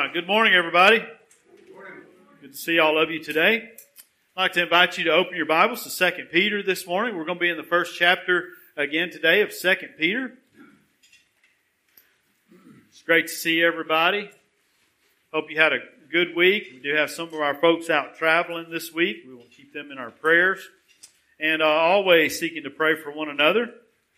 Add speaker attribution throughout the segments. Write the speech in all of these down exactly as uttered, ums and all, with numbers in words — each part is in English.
Speaker 1: right. Good morning, everybody. Good morning. Good to see all of you today. I'd like to invite you to open your Bibles to Second Peter this morning. We're going to be in the first chapter again today of Second Peter. It's great to see everybody. Hope you had a good week. We do have some of our folks out traveling this week. We will keep them in our prayers. And uh, always seeking to pray for one another.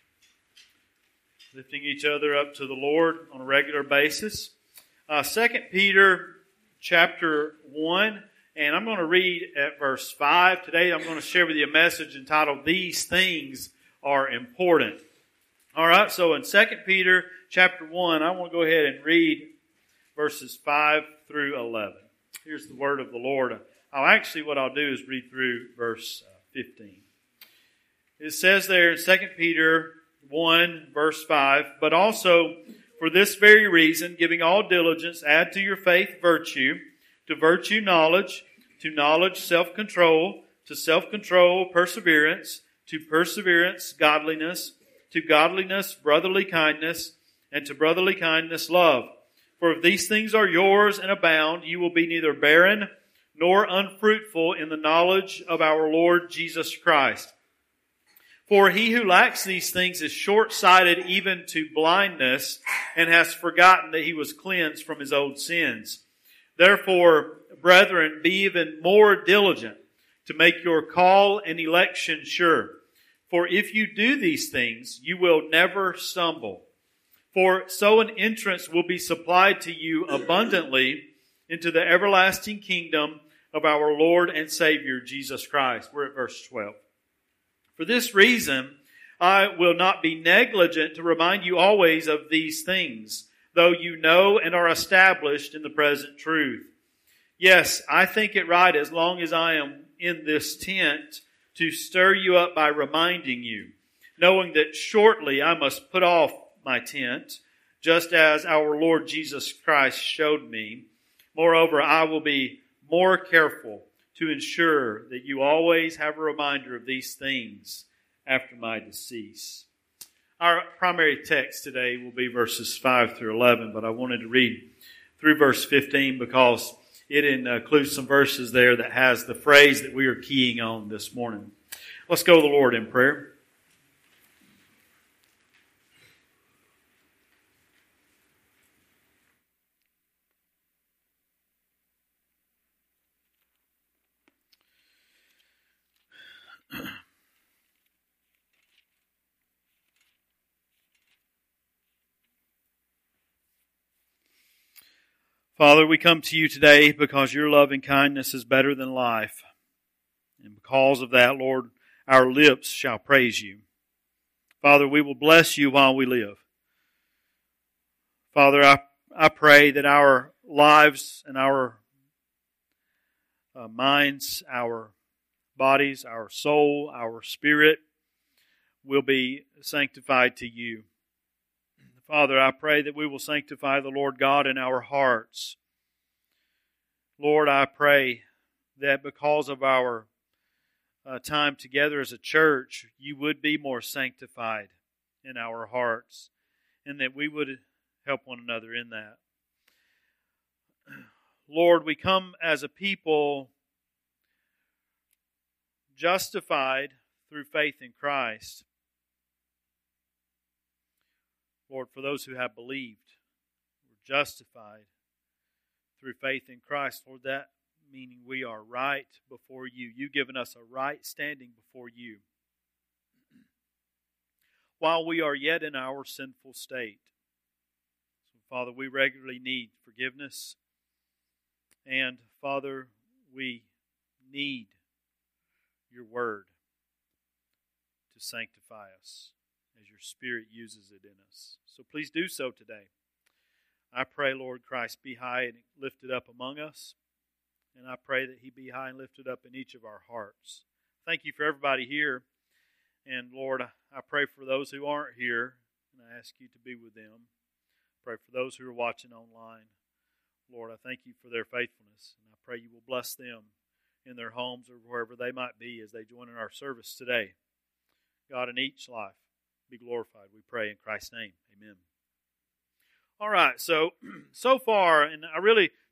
Speaker 1: Lifting each other up to the Lord on a regular basis. Uh, Second Peter chapter one, and I'm going to read at verse five. Today I'm going to share with you a message entitled, These Things Are Important. Alright, so in Second Peter chapter one, I want to go ahead and read verses five through eleven. Here's the word of the Lord. I'll actually, what I'll do is read through verse fifteen. It says there in Second Peter one, verse five, but also for this very reason, giving all diligence, add to your faith virtue, to virtue knowledge, to knowledge self-control, to self-control perseverance, to perseverance godliness, to godliness brotherly kindness, and to brotherly kindness love. For if these things are yours and abound, you will be neither barren nor unfruitful in the knowledge of our Lord Jesus Christ. For he who lacks these things is short-sighted even to blindness, and has forgotten that he was cleansed from his old sins. Therefore, brethren, be even more diligent to make your call and election sure. For if you do these things, you will never stumble. For so an entrance will be supplied to you abundantly into the everlasting kingdom of our Lord and Savior, Jesus Christ. We're at verse twelve. For this reason, I will not be negligent to remind you always of these things, though you know and are established in the present truth. Yes, I think it right, as long as I am in this tent, to stir you up by reminding you, knowing that shortly I must put off my tent, just as our Lord Jesus Christ showed me. Moreover, I will be more careful to ensure that you always have a reminder of these things after my decease. Our primary text today will be verses five through eleven, but I wanted to read through verse fifteen because it includes some verses there that has the phrase that we are keying on this morning. Let's go to the Lord in prayer. Father, we come to you today because your loving kindness is better than life. And because of that, Lord, our lips shall praise you. Father, we will bless you while we live. Father, I, I pray that our lives and our uh, minds, our bodies, our soul, our spirit will be sanctified to you. Father, I pray that we will sanctify the Lord God in our hearts. Lord, I pray that because of our uh, time together as a church, you would be more sanctified in our hearts, and that we would help one another in that. Lord, we come as a people justified through faith in Christ. Lord, for those who have believed, we're justified through faith in Christ. Lord, that meaning we are right before you. You've given us a right standing before you while we are yet in our sinful state. So, Father, we regularly need forgiveness. And, Father, we need your word to sanctify us as your Spirit uses it in us. So please do so today. I pray, Lord Christ, be high and lifted up among us. And I pray that he be high and lifted up in each of our hearts. Thank you for everybody here. And Lord, I pray for those who aren't here, and I ask you to be with them. Pray for those who are watching online. Lord, I thank you for their faithfulness. And I pray you will bless them in their homes or wherever they might be as they join in our service today. God, in each life, be glorified, we pray in Christ's name. Amen. All right, so, so far, and I really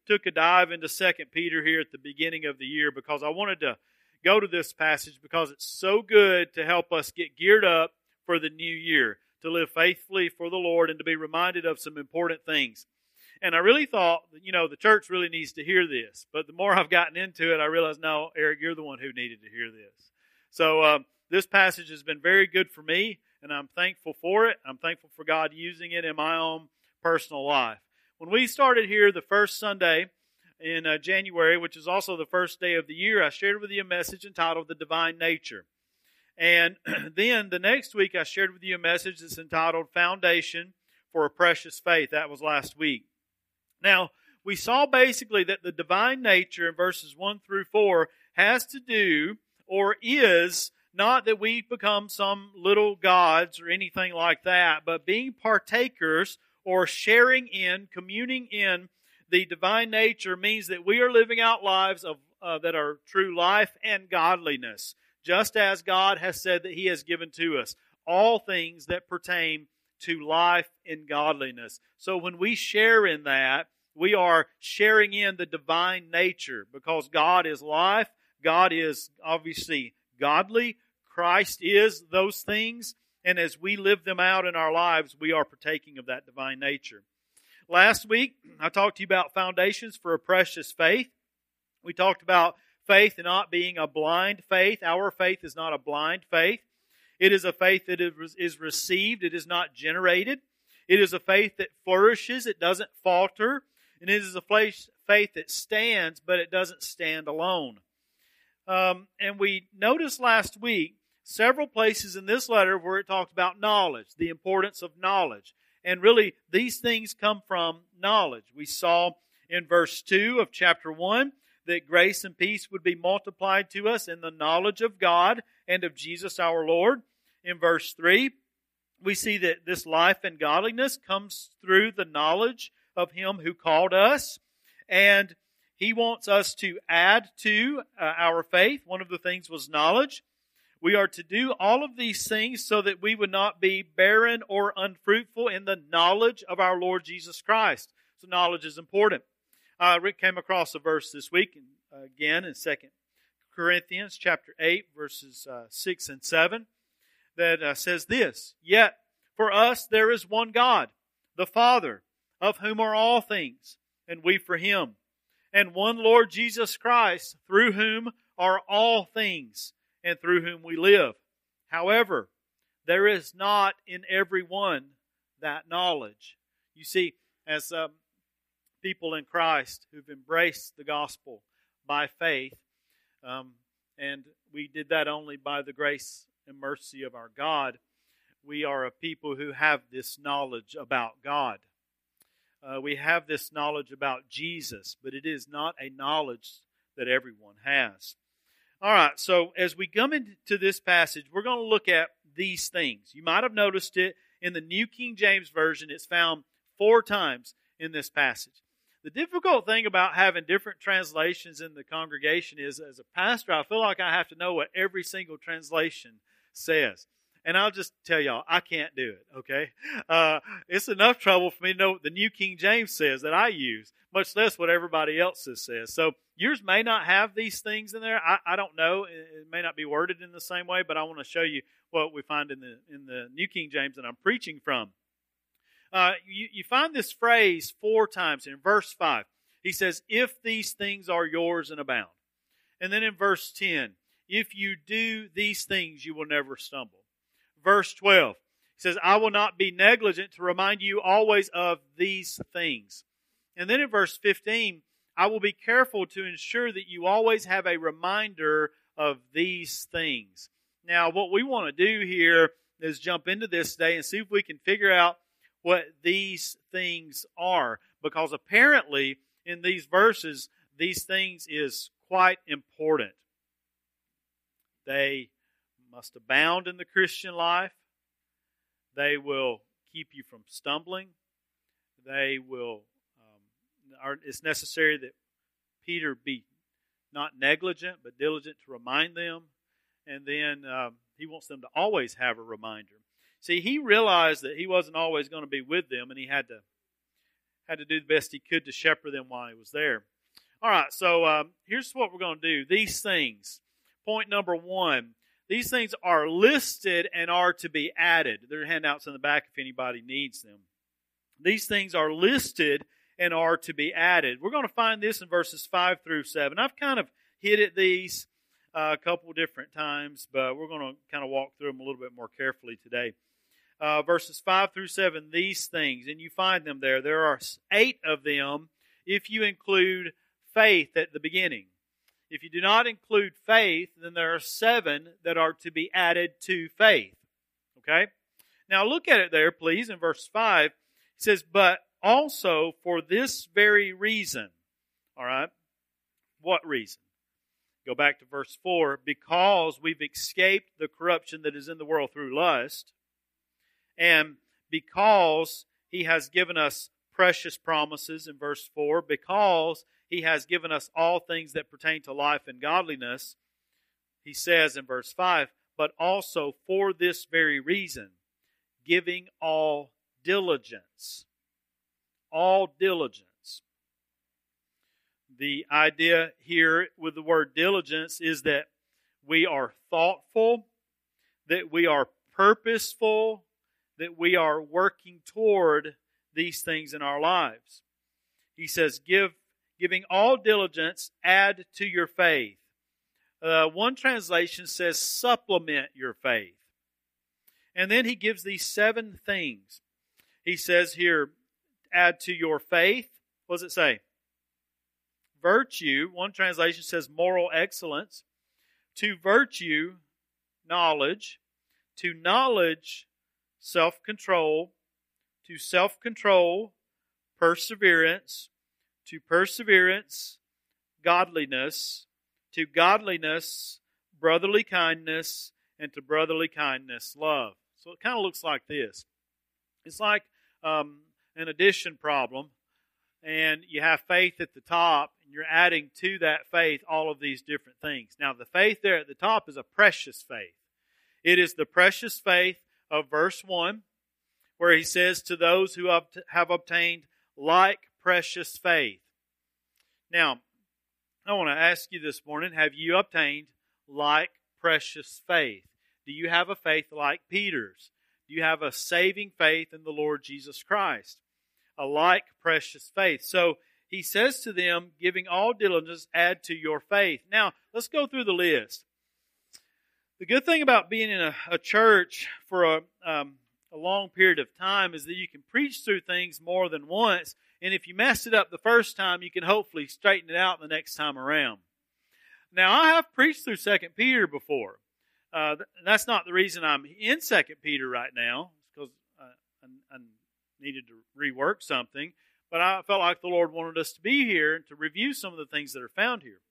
Speaker 1: took a dive into Second Peter here at the beginning of the year because I wanted to go to this passage because it's so good to help us get geared up for the new year, to live faithfully for the Lord and to be reminded of some important things. And I really thought, you know, the church really needs to hear this. But the more I've gotten into it, I realized, no, Eric, you're the one who needed to hear this. So um, this passage has been very good for me, and I'm thankful for it. I'm thankful for God using it in my own personal life. When we started here the first Sunday in uh, January, which is also the first day of the year, I shared with you a message entitled The Divine Nature. And then the next week, I shared with you a message that's entitled Foundation for a Precious Faith. That was last week. Now, we saw basically that the divine nature in verses one through four has to do, or is, not that we become some little gods or anything like that, but being partakers or sharing in, communing in the divine nature means that we are living out lives of uh, that are true life and godliness, just as God has said that He has given to us all things that pertain to life and godliness. So when we share in that, we are sharing in the divine nature because God is life. God is obviously godly. Christ is those things. And as we live them out in our lives, we are partaking of that divine nature. Last week, I talked to you about foundations for a precious faith. We talked about faith not being a blind faith. Our faith is not a blind faith. It is a faith that is received. It is not generated. It is a faith that flourishes. It doesn't falter. And it is a faith that stands, but it doesn't stand alone. Um, and we noticed last week several places in this letter where it talked about knowledge, the importance of knowledge. And really, these things come from knowledge. We saw in verse two of chapter one that grace and peace would be multiplied to us in the knowledge of God and of Jesus our Lord. In verse three, we see that this life and godliness comes through the knowledge of Him who called us. And He wants us to add to uh, our faith. One of the things was knowledge. We are to do all of these things so that we would not be barren or unfruitful in the knowledge of our Lord Jesus Christ. So knowledge is important. Uh, Rick came across a verse this week, uh, again in Second Corinthians chapter eight, verses uh, six and seven, that uh, says this, "Yet for us there is one God, the Father, of whom are all things, and we for Him, and one Lord Jesus Christ, through whom are all things, and through whom we live. However, there is not in every one that knowledge." You see, as um, people in Christ who've embraced the gospel by faith, um, and we did that only by the grace and mercy of our God, we are a people who have this knowledge about God. Uh, we have this knowledge about Jesus, but it is not a knowledge that everyone has. All right, so as we come into this passage, we're going to look at these things. You might have noticed it in the New King James Version. It's found four times in this passage. The difficult thing about having different translations in the congregation is, as a pastor, I feel like I have to know what every single translation says. And I'll just tell y'all, I can't do it, okay? Uh, it's enough trouble for me to know what the New King James says that I use, much less what everybody else says. So yours may not have these things in there. I, I don't know. It, it may not be worded in the same way, but I want to show you what we find in the in the New King James that I'm preaching from. Uh, you, you find this phrase four times in verse five. He says, "If these things are yours and abound." And then in verse ten, "If you do these things, you will never stumble." Verse twelve, he says, "I will not be negligent to remind you always of these things." And then in verse fifteen, "I will be careful to ensure that you always have a reminder of these things." Now, what we want to do here is jump into this today and see if we can figure out what these things are. Because apparently, in these verses, these things is quite important. They must abound in the Christian life. They will keep you from stumbling. They will, um, are, it's necessary that Peter be not negligent, but diligent to remind them. And then um, he wants them to always have a reminder. See, he realized that he wasn't always going to be with them, and he had to had to do the best he could to shepherd them while he was there. All right, so um, here's what we're going to do. These things. Point number one. These things are listed and are to be added. There are handouts in the back if anybody needs them. These things are listed and are to be added. We're going to find this in verses five through seven. I've kind of hit at these uh, a couple different times, but we're going to kind of walk through them a little bit more carefully today. Uh, verses five through seven, these things, and you find them there. There are eight of them if you include faith at the beginning. If you do not include faith, then there are seven that are to be added to faith. Okay? Now look at it there, please, in verse five. It says, but also for this very reason. All right? What reason? Go back to verse four. Because we've escaped the corruption that is in the world through lust, and because He has given us precious promises in verse four, because He has given us all things that pertain to life and godliness, He says in verse five, but also for this very reason, giving all diligence. All diligence. The idea here with the word diligence is that we are thoughtful, that we are purposeful, that we are working toward these things in our lives. He says, give, giving all diligence, add to your faith. Uh, one translation says, supplement your faith. And then he gives these seven things. He says here, add to your faith. What does it say? Virtue. One translation says moral excellence. To virtue, knowledge. To knowledge, self-control. To self-control, perseverance. To perseverance, godliness. To godliness, brotherly kindness. And to brotherly kindness, love. So it kind of looks like this. It's like um, an addition problem, and you have faith at the top, and you're adding to that faith all of these different things. Now, the faith there at the top is a precious faith. It is the precious faith of verse one, where he says, to those who have obtained like precious faith. Now, I want to ask you this morning, have you obtained like precious faith? Do you have a faith like Peter's? Do you have a saving faith in the Lord Jesus Christ? A like precious faith. So he says to them, giving all diligence, add to your faith. Now, let's go through the list. The good thing about being in a, a church for a, um, a long period of time is that you can preach through things more than once. And if you mess it up the first time, you can hopefully straighten it out the next time around. Now, I have preached through Second Peter before. Uh, that's not the reason I'm in Second Peter right now. It's because uh, I, I needed to rework something. But I felt like the Lord wanted us to be here and to review some of the things that are found here.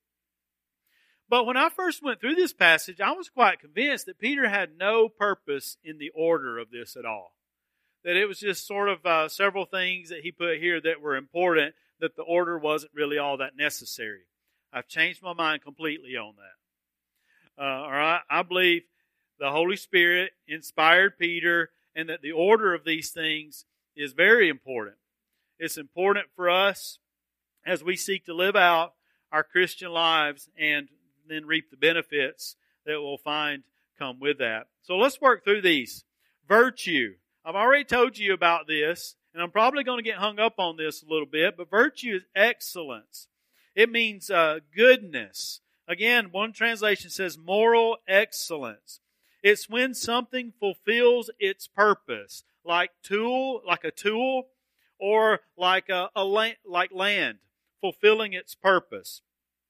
Speaker 1: But when I first went through this passage, I was quite convinced that Peter had no purpose in the order of this at all. That it was just sort of uh, several things that he put here that were important, that the order wasn't really all that necessary. I've changed my mind completely on that. Uh, all right, I believe the Holy Spirit inspired Peter, and that the order of these things is very important. It's important for us as we seek to live out our Christian lives and then reap the benefits that we'll find come with that. So let's work through these. Virtue. I've already told you about this, and I'm probably going to get hung up on this a little bit, but virtue is excellence. It means uh, goodness. Again, one translation says moral excellence. It's when something fulfills its purpose, like tool, like a tool, or like a, a land, like land, fulfilling its purpose.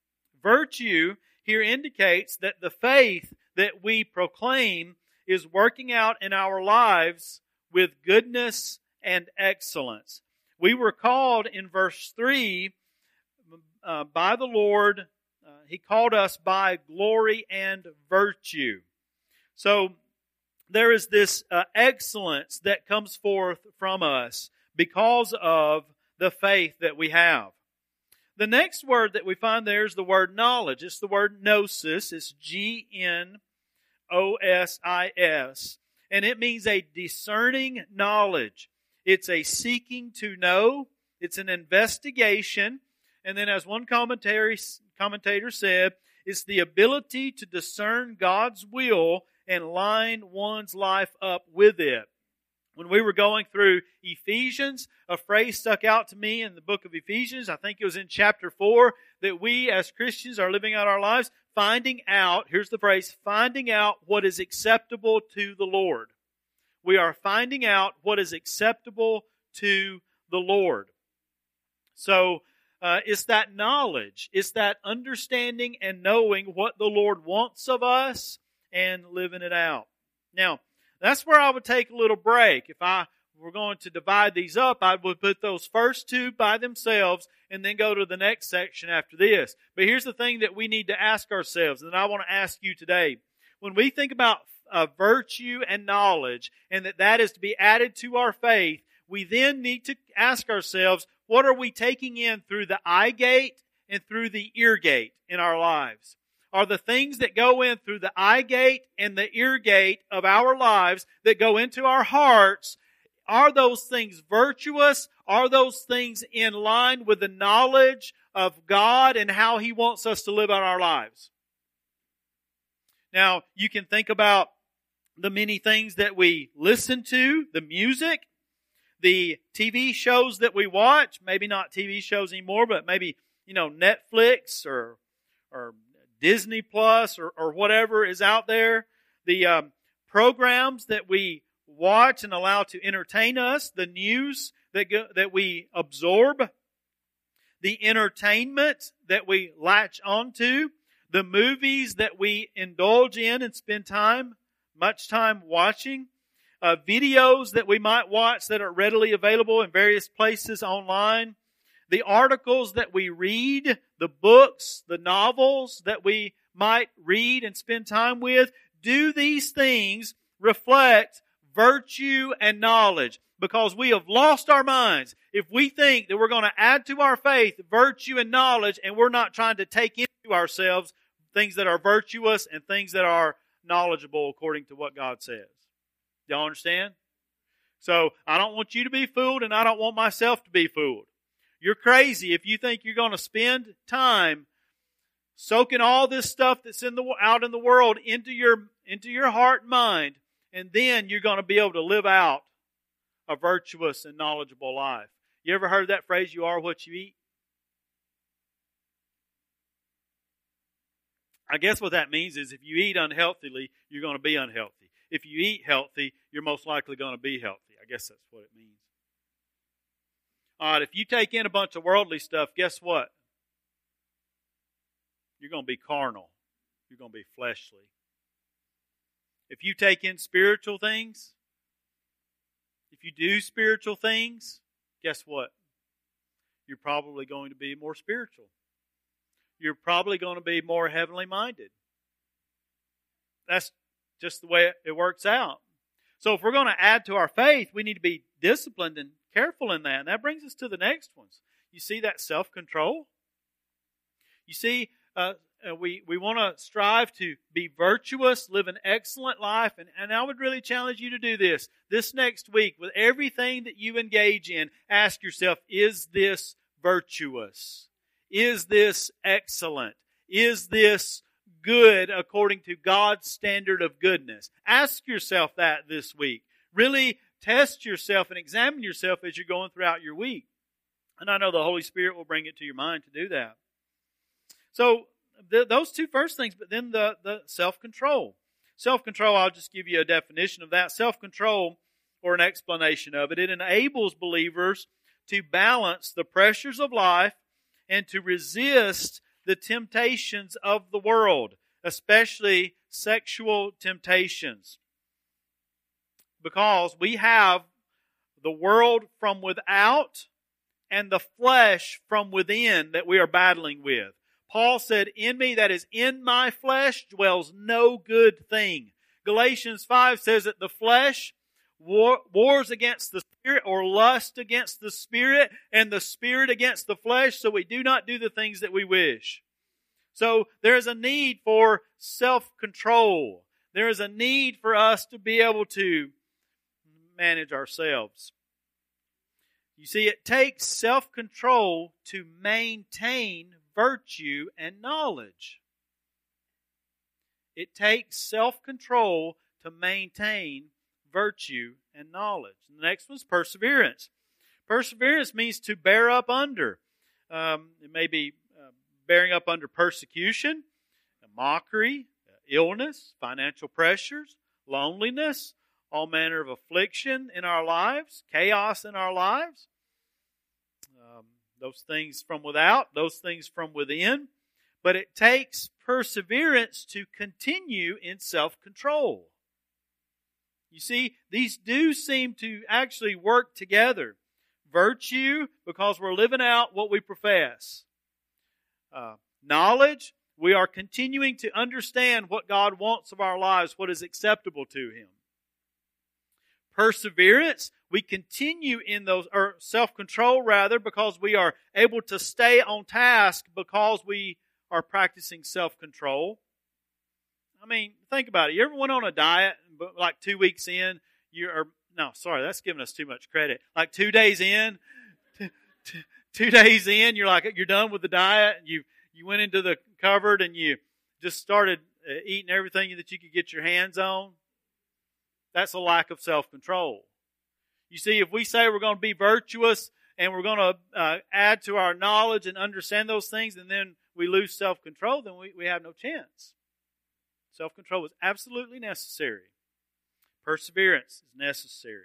Speaker 1: Virtue here indicates that the faith that we proclaim is working out in our lives with goodness and excellence. We were called in verse three uh, by the Lord. Uh, he called us by glory and virtue. So there is this uh, excellence that comes forth from us because of the faith that we have. The next word that we find there is the word knowledge. It's the word gnosis. It's G N O S I S. And it means a discerning knowledge. It's a seeking to know, It's an investigation. And then as one commentary, commentator said, it's the ability to discern God's will and line one's life up with it. When we were going through Ephesians, a phrase stuck out to me in the book of Ephesians. I think it was in chapter four, that we as Christians are living out our lives, finding out, here's the phrase, finding out what is acceptable to the Lord. We are finding out what is acceptable to the Lord. So, uh, it's that knowledge, it's that understanding and knowing what the Lord wants of us and living it out. Now, that's where I would take a little break. If I were going to divide these up, I would put those first two by themselves and then go to the next section after this. But here's the thing that we need to ask ourselves, and I want to ask you today. When we think about uh, virtue and knowledge, and that that is to be added to our faith, we then need to ask ourselves, what are we taking in through the eye gate and through the ear gate in our lives? Are the things that go in through the eye gate and the ear gate of our lives that go into our hearts, are those things virtuous? Are those things in line with the knowledge of God and how He wants us to live out our lives? Now, you can think about the many things that we listen to, the music, the T V shows that we watch, maybe not T V shows anymore, but maybe, you know, Netflix or or Disney Plus or, or whatever is out there, the um, programs that we watch and allow to entertain us, the news that go, that we absorb, the entertainment that we latch onto, the movies that we indulge in and spend time, much time watching, uh, videos that we might watch that are readily available in various places online, the articles that we read, the books, the novels that we might read and spend time with. Do these things reflect virtue and knowledge? Because we have lost our minds if we think that we're going to add to our faith virtue and knowledge, and we're not trying to take into ourselves things that are virtuous and things that are knowledgeable according to what God says. Y'all understand? So I don't want you to be fooled, and I don't want myself to be fooled. You're crazy if you think you're going to spend time soaking all this stuff that's in the out in the world into your into your heart and mind, and then you're going to be able to live out a virtuous and knowledgeable life. You ever heard that phrase, you are what you eat? I guess what that means is if you eat unhealthily, you're going to be unhealthy. If you eat healthy, you're most likely going to be healthy. I guess that's what it means. All right, if you take in a bunch of worldly stuff, guess what? You're going to be carnal. You're going to be fleshly. If you take in spiritual things, if you do spiritual things, guess what? You're probably going to be more spiritual. You're probably going to be more heavenly minded. That's just the way it works out. So if we're going to add to our faith, we need to be disciplined and careful in that. And that brings us to the next ones. You see that self-control? You see, uh, we, we want to strive to be virtuous, live an excellent life. And, and I would really challenge you to do this. This next week, with everything that you engage in, ask yourself, is this virtuous? Is this excellent? Is this good according to God's standard of goodness? Ask yourself that this week. Really test yourself and examine yourself as you're going throughout your week. And I know the Holy Spirit will bring it to your mind to do that. So the, those two first things, but then the, the self-control. Self-control, I'll just give you a definition of that. Self-control, or an explanation of it, it enables believers to balance the pressures of life and to resist the temptations of the world, especially sexual temptations. Because we have the world from without and the flesh from within that we are battling with. Paul said, in me, that is in my flesh, dwells no good thing. Galatians five says that the flesh war, wars against the spirit, or lust against the spirit, and the spirit against the flesh, so we do not do the things that we wish. So there is a need for self-control. There is a need for us to be able to manage ourselves. You see, it takes self-control to maintain virtue and knowledge. It takes self-control to maintain virtue and knowledge. And the next one is perseverance. Perseverance means to bear up under. Um, it may be uh, bearing up under persecution, mockery, illness, financial pressures, loneliness, all manner of affliction in our lives, chaos in our lives. Um, those things from without, those things from within. But it takes perseverance to continue in self-control. You see, these do seem to actually work together. Virtue, because we're living out what we profess. Uh, knowledge, we are continuing to understand what God wants of our lives, what is acceptable to Him. Perseverance, we continue in those, or self-control rather, because we are able to stay on task because we are practicing self-control. I mean, think about it. You ever went on a diet, but like two weeks in, you're, no, sorry, that's giving us too much credit. Like two days in, two, two, two days in, you're like, you're done with the diet, and you, you went into the cupboard and you just started eating everything that you could get your hands on. That's a lack of self-control. You see, if we say we're going to be virtuous and we're going to uh, add to our knowledge and understand those things, and then we lose self-control, then we, we have no chance. Self-control is absolutely necessary. Perseverance is necessary.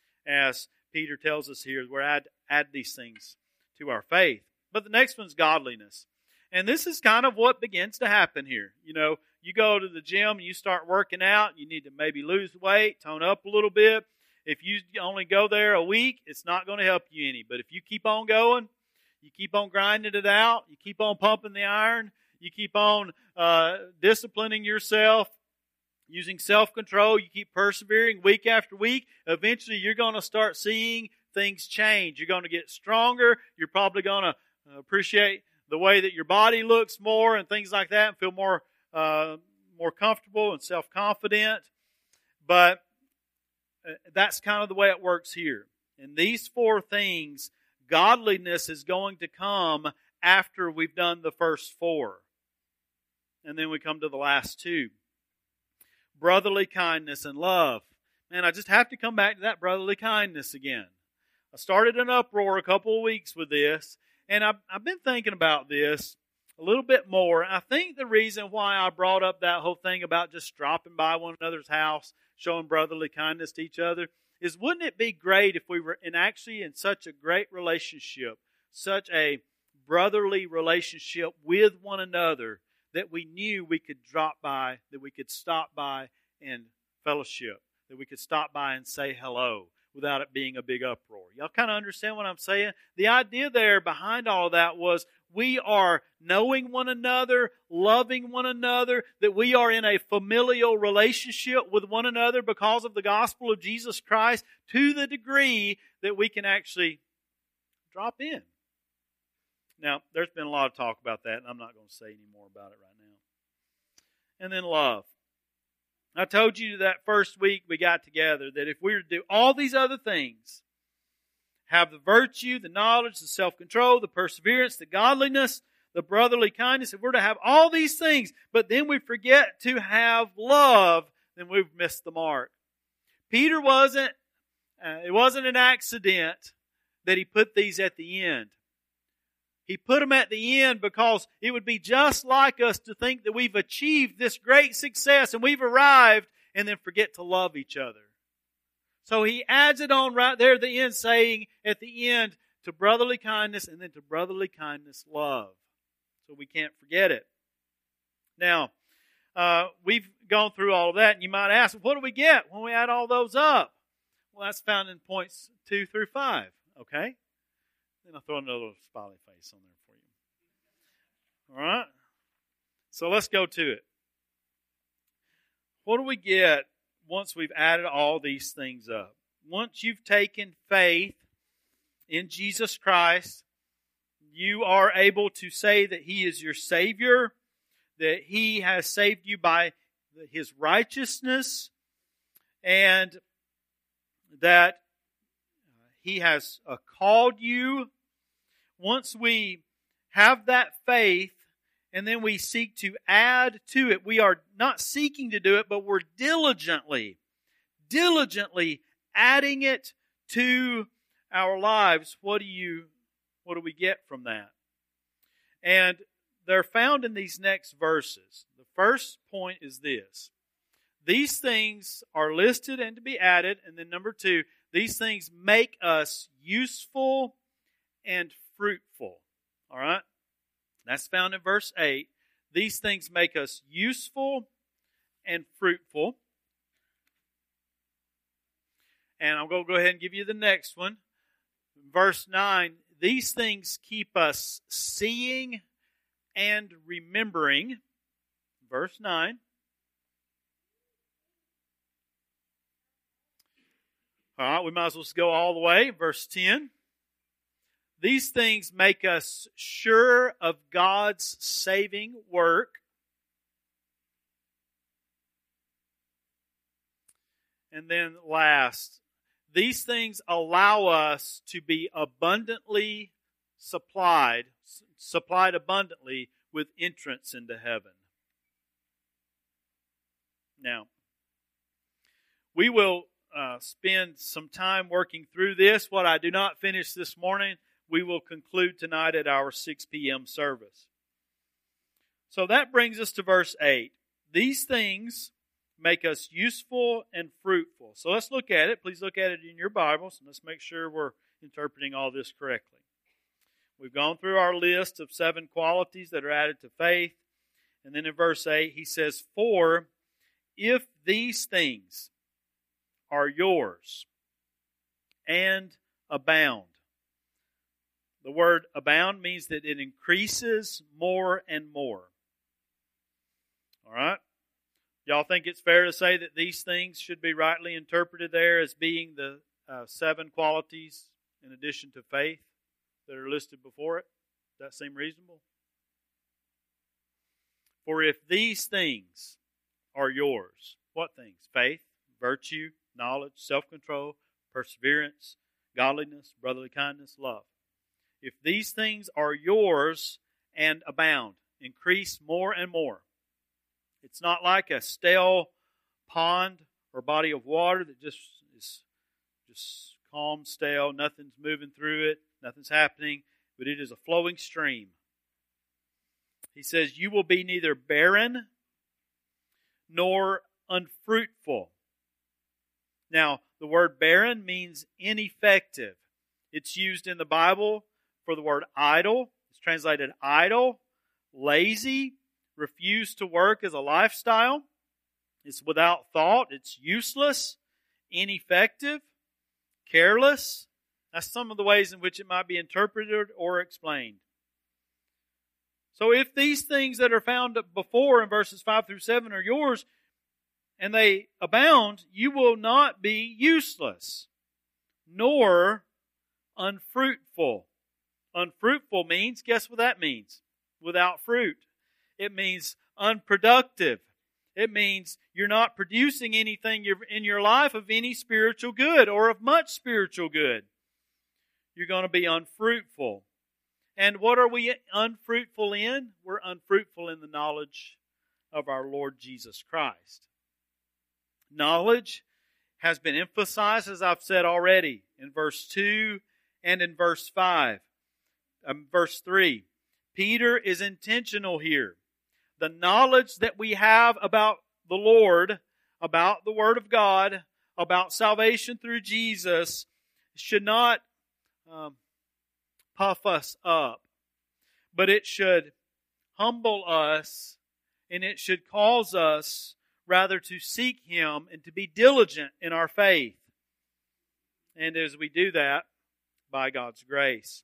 Speaker 1: As Peter tells us here, we're add, add these things to our faith. But the next one's godliness. And this is kind of what begins to happen here. You know, you go to the gym and you start working out. You need to maybe lose weight, tone up a little bit. If you only go there a week, it's not going to help you any. But if you keep on going, you keep on grinding it out, you keep on pumping the iron, you keep on uh, disciplining yourself, using self-control, you keep persevering week after week, eventually you're going to start seeing things change. You're going to get stronger. You're probably going to appreciate the way that your body looks more and things like that, and feel more uh, more comfortable and self-confident. But that's kind of the way it works here. And these four things, godliness is going to come after we've done the first four. And then we come to the last two. Brotherly kindness and love. Man, I just have to come back to that brotherly kindness again. I started an uproar a couple of weeks with this, and I've, I've been thinking about this a little bit more. I think the reason why I brought up that whole thing about just dropping by one another's house, showing brotherly kindness to each other, is wouldn't it be great if we were in actually in such a great relationship, such a brotherly relationship with one another, that we knew we could drop by, that we could stop by and fellowship, that we could stop by and say hello without it being a big uproar. Y'all kind of understand what I'm saying? The idea there behind all of that was we are knowing one another, loving one another, that we are in a familial relationship with one another because of the gospel of Jesus Christ, to the degree that we can actually drop in. Now, there's been a lot of talk about that, and I'm not going to say any more about it right now. And then love. I told you that first week we got together that if we were to do all these other things, have the virtue, the knowledge, the self-control, the perseverance, the godliness, the brotherly kindness, if we're to have all these things, but then we forget to have love, then we've missed the mark. Peter wasn't, uh, it wasn't an accident that he put these at the end. He put them at the end because it would be just like us to think that we've achieved this great success and we've arrived and then forget to love each other. So he adds it on right there at the end, saying at the end, to brotherly kindness, and then to brotherly kindness, love. So we can't forget it. Now, uh, we've gone through all of that, and you might ask, what do we get when we add all those up? Well, that's found in points two through five, okay? Then I'll throw another smiley face on there for you. All right? So let's go to it. What do we get once we've added all these things up? Once you've taken faith in Jesus Christ, you are able to say that He is your Savior, that He has saved you by His righteousness, and that He has uh, called you. Once we have that faith, and then we seek to add to it, we are not seeking to do it, but we're diligently, diligently adding it to our lives. What do you, what do we get from that? And they're found in these next verses. The first point is this. These things are listed and to be added. And then number two, these things make us useful and fruitful. All right? That's found in verse eight. These things make us useful and fruitful. And I'm going to go ahead and give you the next one. Verse nine, these things keep us seeing and remembering. Verse nine. All right, we might as well just go all the way. Verse ten. These things make us sure of God's saving work. And then last, these things allow us to be abundantly supplied, supplied abundantly with entrance into heaven. Now, we will uh, spend some time working through this. What I do not finish this morning, we will conclude tonight at our six p.m. service. So that brings us to verse eight. These things make us useful and fruitful. So let's look at it. Please look at it in your Bibles, and let's make sure we're interpreting all this correctly. We've gone through our list of seven qualities that are added to faith. And then in verse eight, he says, For if these things are yours and abound. The word abound means that it increases more and more. All right? Y'all think it's fair to say that these things should be rightly interpreted there as being the uh, seven qualities in addition to faith that are listed before it? Does that seem reasonable? For if these things are yours, what things? Faith, virtue, knowledge, self-control, perseverance, godliness, brotherly kindness, love. If these things are yours and abound, increase more and more. It's not like a stale pond or body of water that just is just calm, stale, nothing's moving through it, nothing's happening, but it is a flowing stream. He says, you will be neither barren nor unfruitful. Now, the word barren means ineffective. It's used in the Bible for the word idle. It's translated idle, lazy, refuse to work as a lifestyle. It's without thought. It's useless, ineffective, careless. That's some of the ways in which it might be interpreted or explained. So if these things that are found before in verses five through seven are yours, and they abound, you will not be useless, nor unfruitful. Unfruitful means, guess what that means? Without fruit. It means unproductive. It means you're not producing anything in your life of any spiritual good or of much spiritual good. You're going to be unfruitful. And what are we unfruitful in? We're unfruitful in the knowledge of our Lord Jesus Christ. Knowledge has been emphasized, as I've said already, in verse two and in verse five. Um, verse three. Peter is intentional here. The knowledge that we have about the Lord, about the Word of God, about salvation through Jesus, should not um, puff us up, but it should humble us, and it should cause us rather to seek Him and to be diligent in our faith. And as we do that, by God's grace,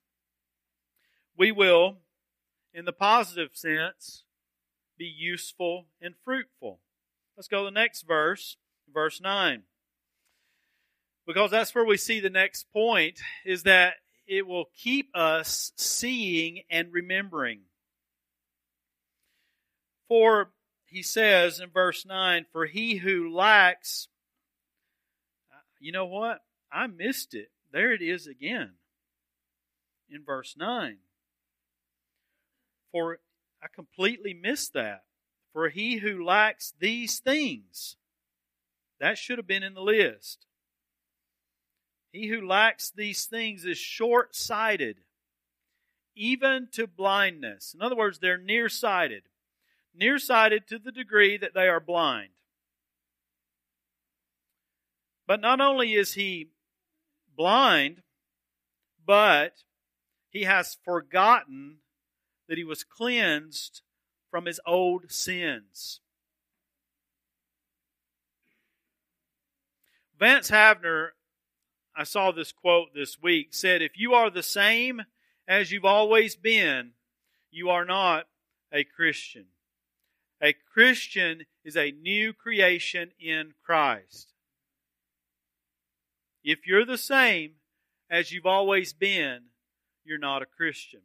Speaker 1: we will, in the positive sense, be useful and fruitful. Let's go to the next verse, verse nine. Because that's where we see the next point, is that it will keep us seeing and remembering. For, he says in verse nine, for he who lacks, you know what? I missed it. there it is again in verse nine. For I completely missed that. For he who lacks these things, that should have been in the list. He who lacks these things is short-sighted, even to blindness. In other words, they're nearsighted. Nearsighted to the degree that they are blind. But not only is he blind, but he has forgotten that he was cleansed from his old sins. Vance Havner, I saw this quote this week, said, "If you are the same as you've always been, you are not a Christian. A Christian is a new creation in Christ. If you're the same as you've always been, you're not a Christian."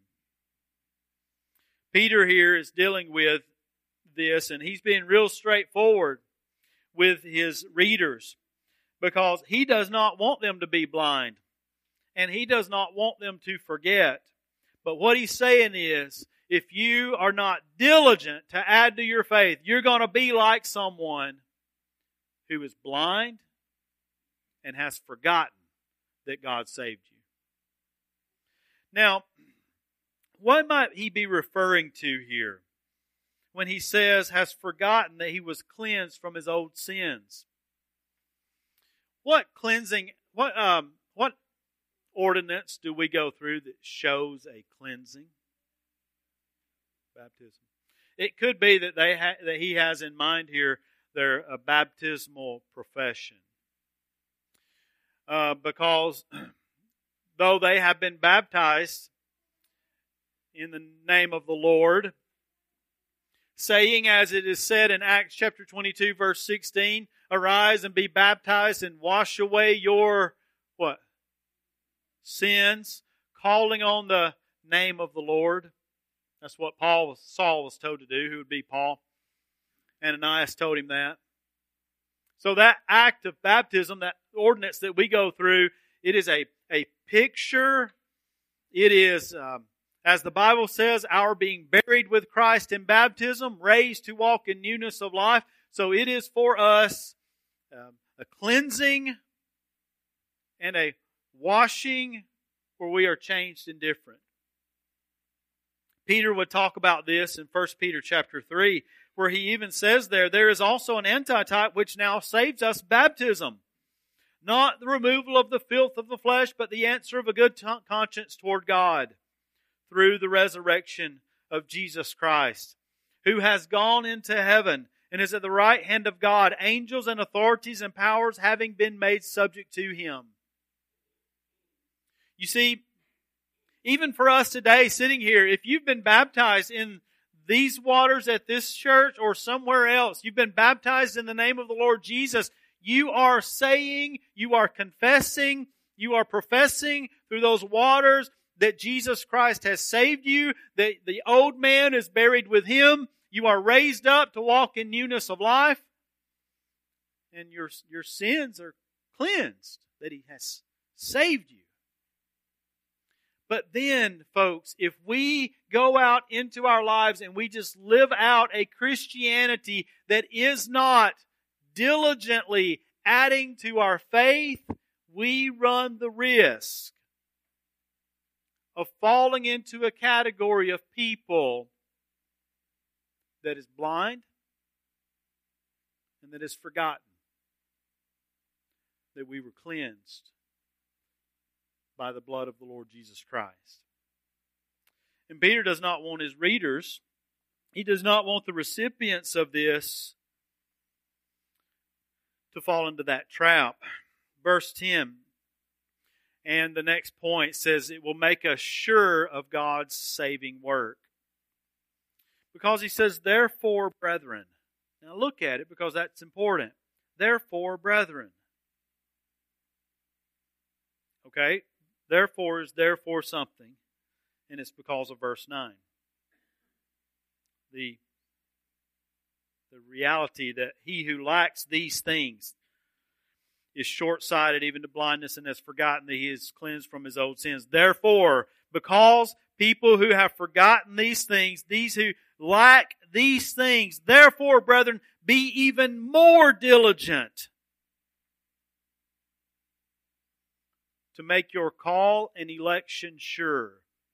Speaker 1: Peter here is dealing with this, and he's being real straightforward with his readers, because he does not want them to be blind, and he does not want them to forget. But what he's saying is, if you are not diligent to add to your faith, you're going to be like someone who is blind and has forgotten that God saved you. Now, what might he be referring to here when he says, has forgotten that he was cleansed from his old sins? What cleansing, what um, what ordinance do we go through that shows a cleansing? Baptism. It could be that they ha- that he has in mind here their a baptismal profession, uh, because though they have been baptized in the name of the Lord, saying as it is said in Acts chapter twenty-two verse sixteen, "Arise and be baptized and wash away your," what? "sins, calling on the name of the Lord." That's what Paul was, Saul was told to do, who would be Paul. Ananias told him that. So that act of baptism, that ordinance that we go through, it is a, a picture. It is, um, as the Bible says, our being buried with Christ in baptism, raised to walk in newness of life. So it is for us um, a cleansing and a washing where we are changed and different. Peter would talk about this in First Peter chapter three, where he even says there, there is also an antitype which now saves us, baptism. Not the removal of the filth of the flesh, but the answer of a good conscience toward God through the resurrection of Jesus Christ, who has gone into heaven and is at the right hand of God, angels and authorities and powers having been made subject to Him. You see, even for us today, sitting here, if you've been baptized in these waters at this church or somewhere else, you've been baptized in the name of the Lord Jesus, you are saying, you are confessing, you are professing through those waters that Jesus Christ has saved you, that the old man is buried with Him, you are raised up to walk in newness of life, and your, your sins are cleansed, that He has saved you. But then, folks, if we go out into our lives and we just live out a Christianity that is not diligently adding to our faith, we run the risk of falling into a category of people that is blind and that is forgotten that we were cleansed by the blood of the Lord Jesus Christ. And Peter does not want his readers, he does not want the recipients of this to fall into that trap. Verse ten and the next point says it will make us sure of God's saving work. Because he says, therefore, brethren. Now look at it because that's important. Therefore, brethren. Okay? Therefore is therefore something, and it's because of verse nine. The, the reality that he who lacks these things. is short-sighted even to blindness, and has forgotten that he is cleansed from his old sins. Therefore, because people who have forgotten these things, these who lack these things, therefore, brethren, be even more diligent to make your call and election sure.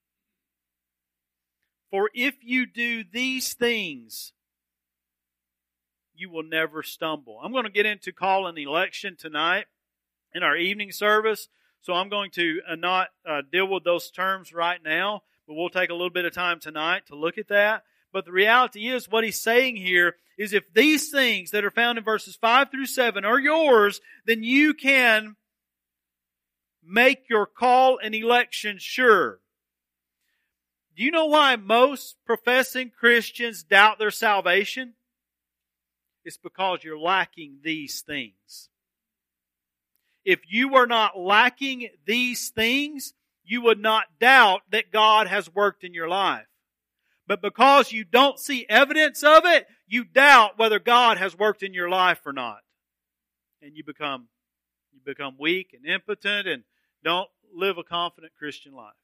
Speaker 1: For if you do these things, you will never stumble. I'm going to get into call and election tonight in our evening service, so I'm going to uh, not uh, deal with those terms right now, but we'll take a little bit of time tonight to look at that. But the reality is, what he's saying here is if these things that are found in verses five through seven are yours, then you can make your call and election sure. Do you know why most professing Christians doubt their salvation? It's because you're lacking these things. If you were not lacking these things, you would not doubt that God has worked in your life. But because you don't see evidence of it, you doubt whether God has worked in your life or not. And you become, you become weak and impotent and don't live a confident Christian life.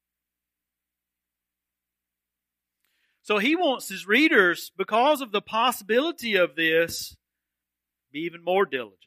Speaker 1: So he wants his readers, because of the possibility of this, be even more diligent.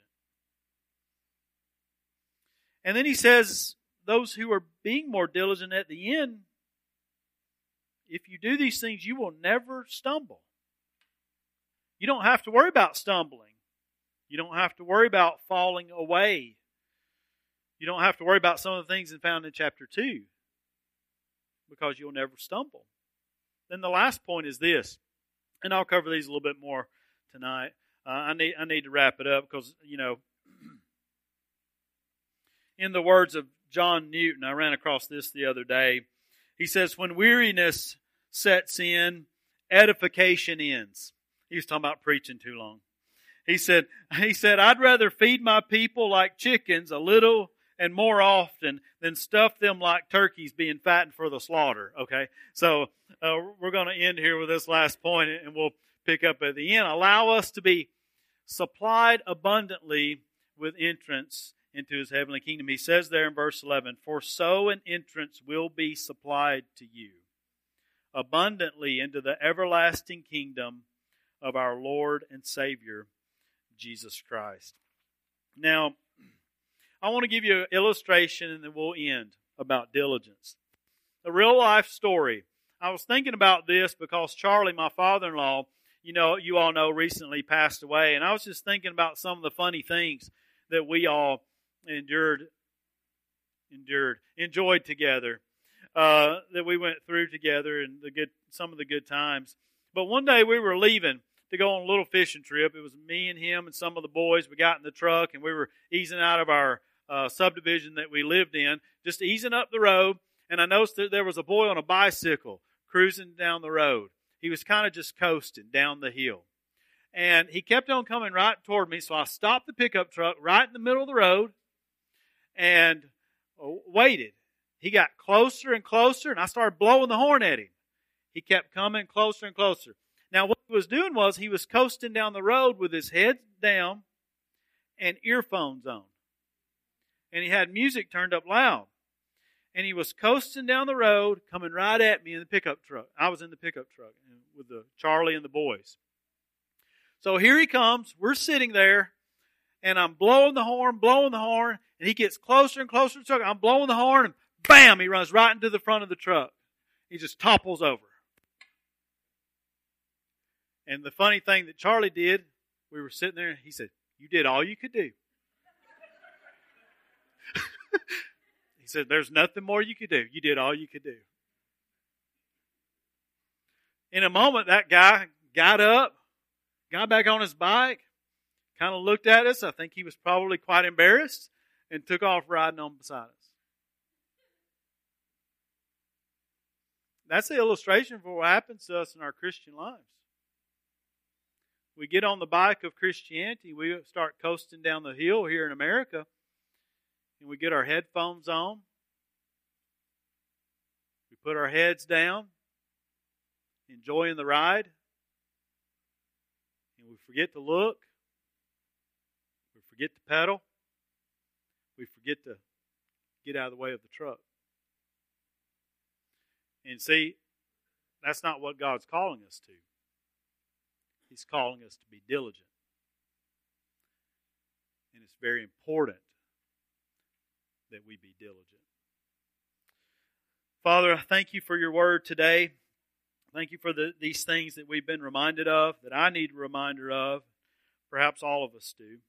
Speaker 1: And then he says, those who are being more diligent at the end, if you do these things, you will never stumble. You don't have to worry about stumbling. You don't have to worry about falling away. You don't have to worry about some of the things found in chapter two, because you'll never stumble. Then the last point is this, and I'll cover these a little bit more tonight. Uh, I need I need to wrap it up because, you know, in the words of John Newton, I ran across this the other day. He says, when weariness sets in, edification ends. He was talking about preaching too long. He said, he said, I'd rather feed my people like chickens a little and more often than stuff them like turkeys being fattened for the slaughter. Okay, so uh, we're going to end here with this last point, and we'll pick up at the end. Allow us to be supplied abundantly with entrance into His heavenly kingdom. He says there in verse eleven, for so an entrance will be supplied to you abundantly into the everlasting kingdom of our Lord and Savior, Jesus Christ. Now, I want to give you an illustration and then we'll end about diligence. A real life story. I was thinking about this because Charlie, my father-in-law, you know, you all know, recently passed away. And I was just thinking about some of the funny things that we all endured, endured, enjoyed together, uh, that we went through together, and the good, some of the good times. But one day we were leaving to go on a little fishing trip. It was me and him and some of the boys. We got in the truck and we were easing out of our uh, subdivision that we lived in, just easing up the road. And I noticed that there was a boy on a bicycle cruising down the road. He was kind of just coasting down the hill. And he kept on coming right toward me, so I stopped the pickup truck right in the middle of the road and waited. He got closer and closer, and I started blowing the horn at him. He kept coming closer and closer. Now, what he was doing was he was coasting down the road with his head down and earphones on. And he had music turned up loud. And he was coasting down the road, coming right at me in the pickup truck. I was in the pickup truck with the Charlie and the boys. So here he comes. We're sitting there, and I'm blowing the horn, blowing the horn, and he gets closer and closer to the truck. I'm blowing the horn, and bam, he runs right into the front of the truck. He just topples over. And the funny thing that Charlie did, we were sitting there, and he said, you did all you could do. He said, there's nothing more you could do. You did all you could do. In a moment, that guy got up, got back on his bike, kind of looked at us. I think he was probably quite embarrassed, and took off riding on beside us. That's the illustration for what happens to us in our Christian lives. We get on the bike of Christianity, we start coasting down the hill here in America, and we get our headphones on. We put our heads down, enjoying the ride, and we forget to look. We forget to pedal. we forget to get out of the way of the truck. And see, that's not what God's calling us to. He's calling us to be diligent. And it's very important that we be diligent. Father, I thank you for your word today. Thank you for the, these things that we've been reminded of, that I need a reminder of. Perhaps all of us do.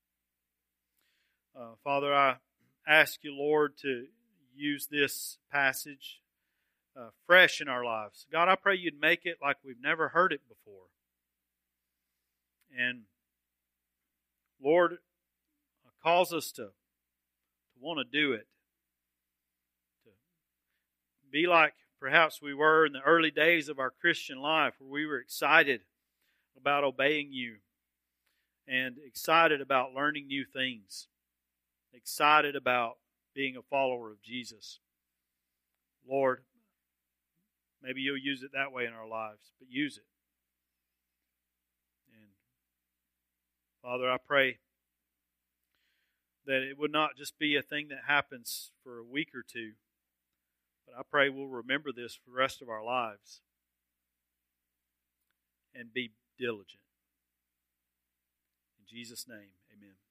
Speaker 1: Uh, Father, I ask you, Lord, to use this passage uh, fresh in our lives. God, I pray you'd make it like we've never heard it before. And, Lord, cause us to, to want to do it. To be like perhaps we were in the early days of our Christian life, where we were excited about obeying you and excited about learning new things, excited about being a follower of Jesus. Lord, maybe you'll use it that way in our lives, but use it. And Father, I pray that it would not just be a thing that happens for a week or two, but I pray we'll remember this for the rest of our lives and be diligent. In Jesus' name, amen.